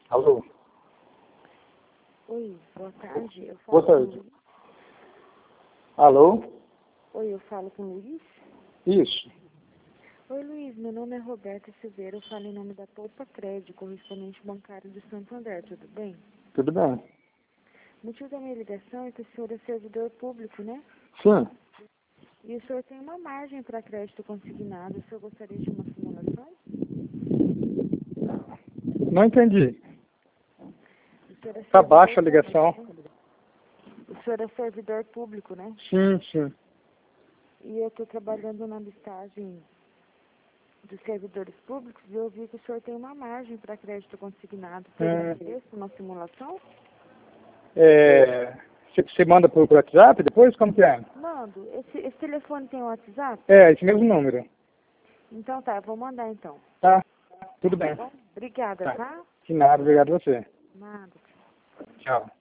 Alô? Oi, boa tarde. Eu Boa falo tarde. Alô? Oi, eu falo com o Luiz. Isso. Oi, Luiz, meu nome é Roberta Silveira, eu falo em nome da Poupa Crédito, correspondente bancário de Santo André, tudo bem? Tudo bem? O motivo da minha ligação é que o senhor é servidor público, né? Sim. E o senhor tem uma margem para crédito consignado, o senhor gostaria de uma simulação? Não entendi. O senhor é Tá servidor baixa a público, ligação. né? O senhor é servidor público, né? Sim, sim. E eu estou trabalhando na listagem dos servidores públicos e eu vi que o senhor tem uma margem para crédito consignado. Teria interesse numa simulação? Você manda por WhatsApp depois? Como que é? Mando. Esse telefone tem WhatsApp? É, esse mesmo número. Então tá, eu vou mandar então. Tá? Tudo Tá bem. bom? Obrigada, Tá. tá? De nada, obrigado a você. Nada. Tchau.